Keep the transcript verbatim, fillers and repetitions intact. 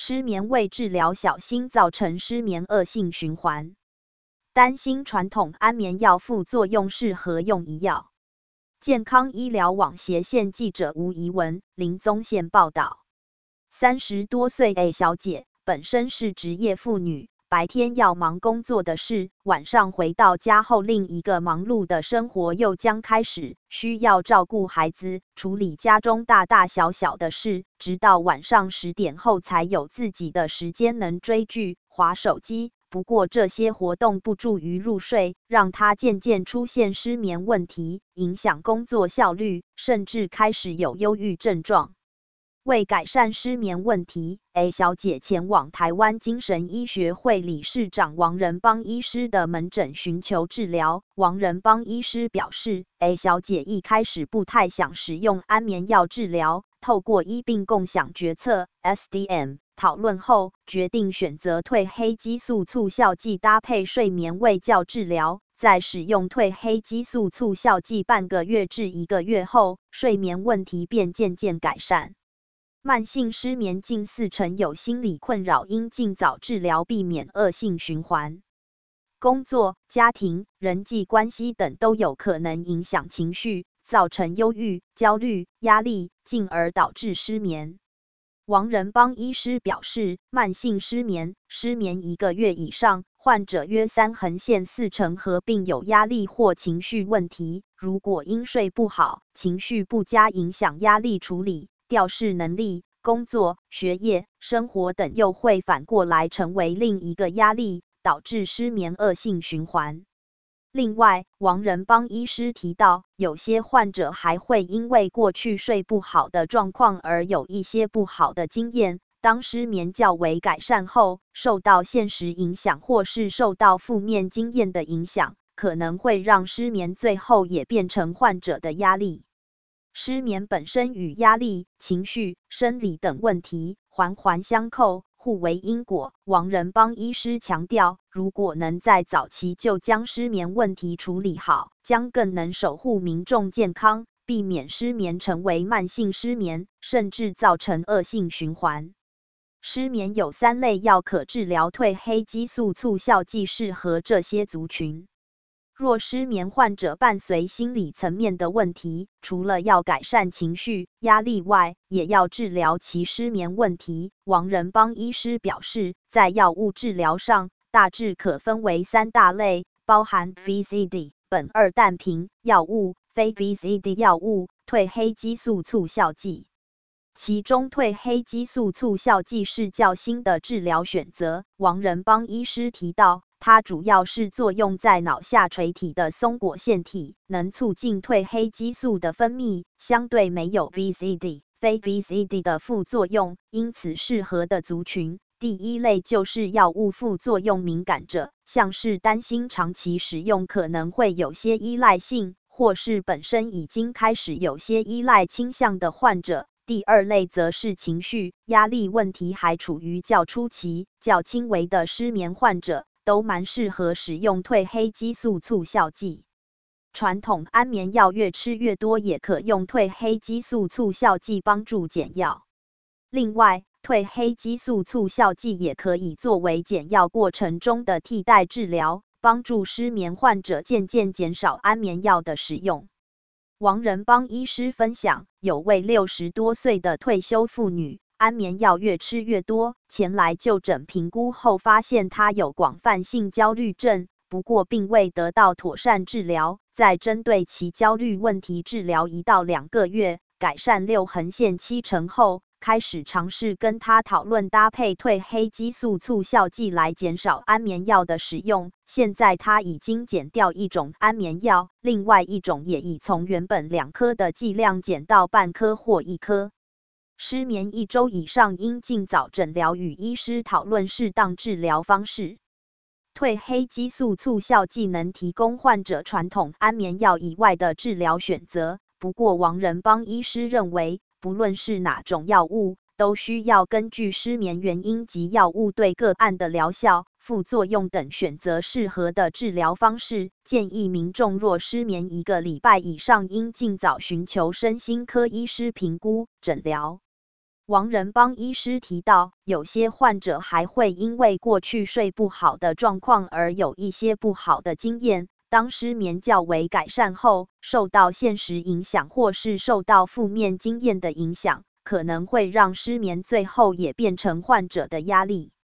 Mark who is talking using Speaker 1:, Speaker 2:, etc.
Speaker 1: 失眠未治疗小心造成失眠恶性循环。担心传统安眠药副作用是何用医药？健康医疗网斜线记者吴怡文、林宗宪报道。三十多岁 A 小姐本身是职业妇女，白天要忙工作的事，晚上回到家后，另一个忙碌的生活又将开始，需要照顾孩子，处理家中大大小小的事，直到晚上十点后才有自己的时间能追剧、滑手机。不过这些活动不助于入睡，让她渐渐出现失眠问题，影响工作效率，甚至开始有忧郁症状。为改善失眠问题 ，A 小姐前往台湾精神医学会理事长王仁邦医师的门诊寻求治疗。王仁邦医师表示 ，A 小姐一开始不太想使用安眠药治疗，透过医病共享决策 （S D M） 讨论后，决定选择褪黑激素促效剂搭配睡眠卫教治疗。在使用褪黑激素促效剂半个月至一个月后，睡眠问题便渐渐改善。慢性失眠近四成有心理困扰，应尽早治疗，避免恶性循环。工作、家庭、人际关系等都有可能影响情绪，造成忧郁、焦虑、压力，进而导致失眠。王仁邦医师表示，慢性失眠，失眠一个月以上，患者约三横线四成合并有压力或情绪问题。如果因睡不好、情绪不佳影响压力处理、调适能力、工作、学业、生活等，又会反过来成为另一个压力，导致失眠恶性循环。另外，王仁邦医师提到，有些患者还会因为过去睡不好的状况而有一些不好的经验，当失眠较为改善后，受到现实影响或是受到负面经验的影响，可能会让失眠最后也变成患者的压力。失眠本身与压力、情绪、生理等问题环环相扣，互为因果。王仁邦医师强调，如果能在早期就将失眠问题处理好，将更能守护民众健康，避免失眠成为慢性失眠，甚至造成恶性循环。失眠有三类药可治疗，褪黑激素促效剂适合这些族群。若失眠患者伴随心理层面的问题，除了要改善情绪、压力外，也要治疗其失眠问题。王仁邦医师表示，在药物治疗上，大致可分为三大类，包含 V C D、苯二氮平药物、非 V C D 药物、褪黑激素促效剂。其中褪黑激素促效剂是较新的治疗选择。王仁邦医师提到，它主要是作用在脑下垂体的松果腺体，能促进褪黑激素的分泌，相对没有 V C D、非 V C D 的副作用，因此适合的族群。第一类就是药物副作用敏感者，像是担心长期使用可能会有些依赖性，或是本身已经开始有些依赖倾向的患者。第二类则是情绪、压力问题还处于较初期、较轻微的失眠患者，都蛮适合使用褪黑激素促效剂。传统安眠药越吃越多，也可用褪黑激素促效剂帮助减药。另外，褪黑激素促效剂也可以作为减药过程中的替代治疗，帮助失眠患者渐渐减少安眠药的使用。王仁邦医师分享，有位六十多岁的退休妇女，安眠药越吃越多，前来就诊评估后发现她有广泛性焦虑症，不过并未得到妥善治疗，在针对其焦虑问题治疗一到两个月，改善六横线七成后，开始尝试跟他讨论搭配褪黑激素促效剂来减少安眠药的使用。现在他已经减掉一种安眠药，另外一种也已从原本两颗的剂量减到半颗或一颗。失眠一周以上应尽早诊疗，与医师讨论适当治疗方式。褪黑激素促效剂能提供患者传统安眠药以外的治疗选择，不过王仁邦医师认为，不论是哪种药物，都需要根据失眠原因及药物对个案的疗效、副作用等选择适合的治疗方式。建议民众若失眠一个礼拜以上，应尽早寻求身心科医师评估、诊疗。 王仁邦医师提到，有些患者还会因为过去睡不好的状况而有一些不好的经验，当失眠较为改善后，受到现实影响或是受到负面经验的影响，可能会让失眠最后也变成患者的压力。